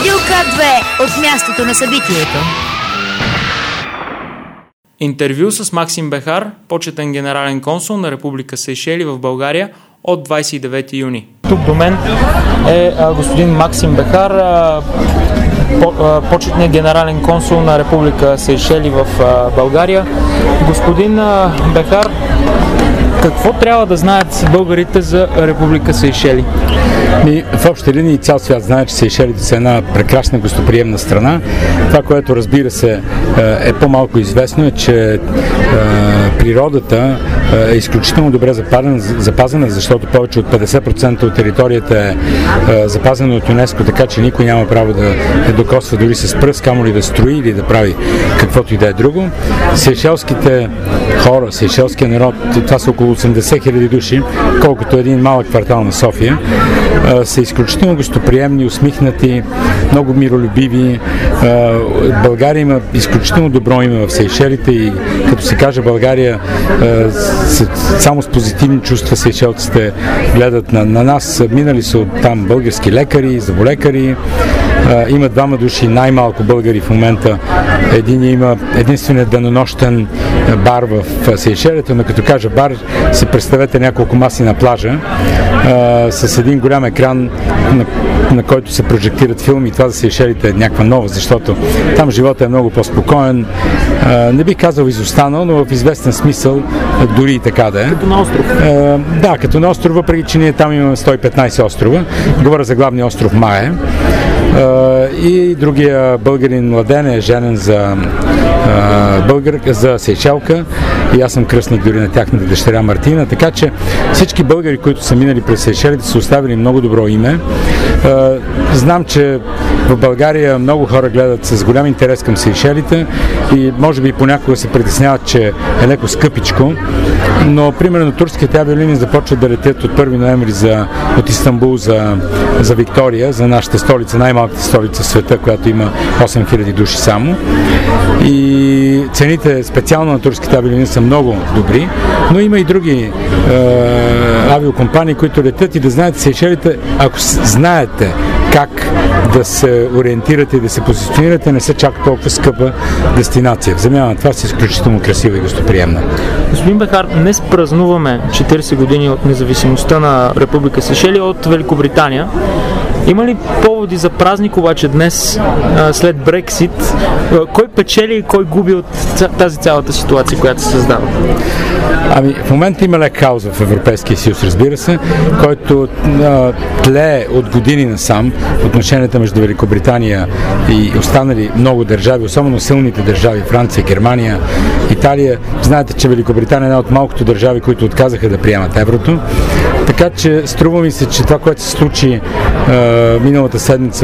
Радио К2 от мястото на събитието. Интервю с Максим Бехар, почетен генерален консул на Република Сейшели в България от 29 юни. Тук до мен е господин Максим Бехар, почетният генерален консул на Република Сейшели в България. Господин Бехар, какво трябва да знаят българите за Република Сейшели? В общи линии цял свят знае, че Сейшелите са една прекрасна гостоприемна страна. Това, което разбира се е по-малко известно, е, че природата е изключително добре запазена, защото повече от 50% от територията е запазена от ЮНЕСКО, така че никой няма право да я докосва дори с пръст, камо ли да строи или да прави каквото и да е друго. Сейшелските хора, сейшелския народ, това са около 80 хиляди души, колкото един малък квартал на София, са изключително гостоприемни, усмихнати, много миролюбиви. България има изключително добро име в Сейшелите и като се каже България, само с позитивни чувства сейшелците гледат на нас. Минали са от там български лекари, зъболекари. Има двама души най-малко българи в момента. Един има единственият денонощен бар в Сейшелите, но като кажа бар, си представете няколко маси на плажа с един голям екран, на който се прожектират филми. Това за Сейшелите е някаква нова, защото там живота е много по-спокоен. Не бих казал изостанал, но в известен смисъл дори и така да е. Като на остров? Да, като на остров, въпреки че ние там имаме 115 острова. Говоря за главния остров Мае. И другия българин Младен е женен за сейшелка и аз съм кръстник дори на тяхната дъщеря Мартина, така че всички българи, които са минали през Сейшелите, са оставили много добро име. Знам, че в България много хора гледат с голям интерес към Сейшелите и може би понякога се притесняват, че е леко скъпичко, но примерно турските авиолинии започват да летят от 1 ноември от Истанбул за Виктория, за нашата столица, най-малката столица в света, която има 8000 души само. И цените специално на турските авиолинии са много добри, но има и други авиокомпании, които летят и да знаете Сейшелите, ако знаете как да се ориентирате и да се позиционирате, не са чак толкова скъпа дестинация. В замяна на това са изключително красива и гостоприемна. Господин Бехар, днес празнуваме 40 години от независимостта на Република Сейшели от Великобритания. Има ли поводи за празник обаче днес, след Брексит? Кой печели и кой губи от тази цялата ситуация, която се създава? В момента има лек хаос в Европейския съюз, разбира се, който тлее от години насам отношенията между Великобритания и останали много държави, особено силните държави, Франция, Германия, Италия. Знаете, че Великобритания е една от малкото държави, които отказаха да приемат еврото. Така че струва ми се, че това, което се случи миналата седмица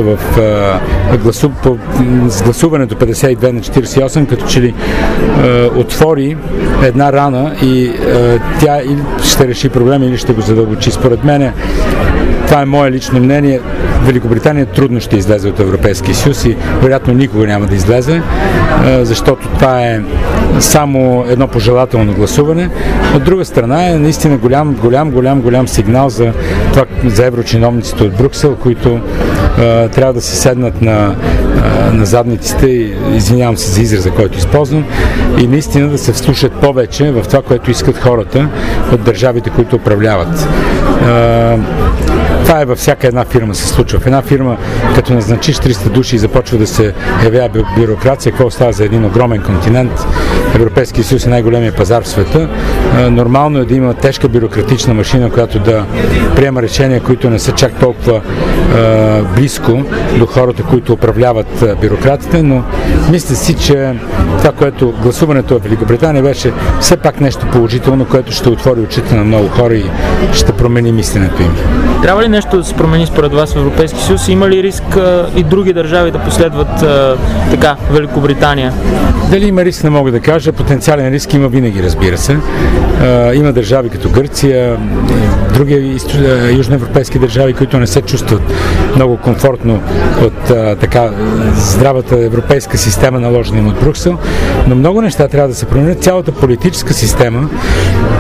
с гласуването 52 на 48, като че ли отвори една рана и тя или ще реши проблема, или ще го задълбочи. Според мен, това е мое лично мнение, Великобритания трудно ще излезе от Европейския съюз и вероятно никога няма да излезе, защото това е само едно пожелателно гласуване. От друга страна е наистина голям сигнал за еврочиновниците от Брюксел, които трябва да се седнат на задниците, извинявам се за израза, който използвам, и наистина да се вслушат повече в това, което искат хората от държавите, които управляват. Това е във всяка една фирма се случва. В една фирма, като назначиш 300 души и започва да се явява бюрокрация, какво остава за един огромен континент? Европейския съюз е най-големия пазар в света. Нормално е да има тежка бюрократична машина, която да приема решения, които не са чак толкова близко до хората, които управляват бюрократите, но мисля си, че това, което гласуването в Великобритания беше все пак нещо положително, което ще отвори очите на много хора и ще промени мисленето им. Трябва ли нещо да се промени според вас в Европейския съюз? Има ли риск и други държави да последват Великобритания? Дали има риск, не мога да кажа. Потенциален риск има винаги, разбира се. Има държави като Гърция, други южноевропейски държави, които не се чувстват много комфортно от здравата европейска система, наложена им от Брюксел, но много неща трябва да се променят. Цялата политическа система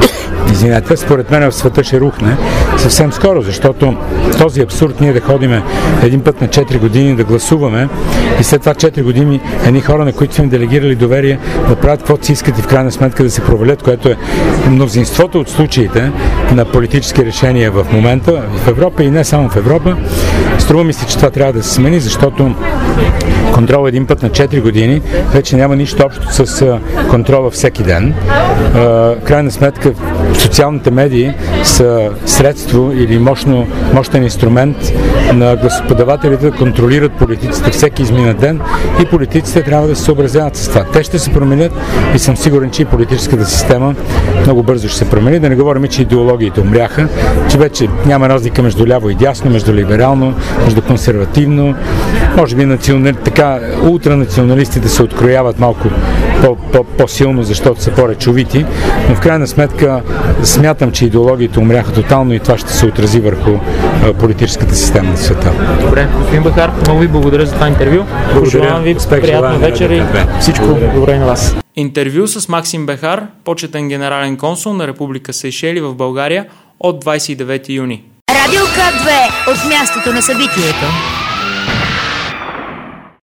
според мен в света ще рухне съвсем скоро, защото този абсурд ние да ходиме един път на 4 години да гласуваме и след това 4 години едни хора, на които са им делегирали доверие, да правят каквото си искат и в крайна сметка да се провалят, което е мнозинството от случаите на политически решения в момента в Европа и не само в Европа. Струва ми се, че това трябва да се смени, защото контрол един път на 4 години вече няма нищо общо с контрола всеки ден. Крайна сметка социалните медии са средство или мощен инструмент на гласоподавателите да контролират политиците всеки изминат ден и политиците трябва да се съобразяват с това. Те ще се променят и съм сигурен, че и политическата система много бързо ще се промени. Да не говорим, че идеологиите умряха, че вече няма разлика между ляво и дясно, между либерално, между консервативно. Може би ултранационалистите се открояват малко по-силно, защото са по-речовити, но в крайна сметка смятам, че идеологиите умряха тотално и това ще се отрази върху политическата система на света. Добре, господин Бехар, много ви благодаря за това интервю. Пожелавам ви приятна вечер и всичко добре на вас. Интервю с Максим Бехар, почетен генерален консул на Република Сейшели в България от 29 юни. Радио К2 от мястото на събитието.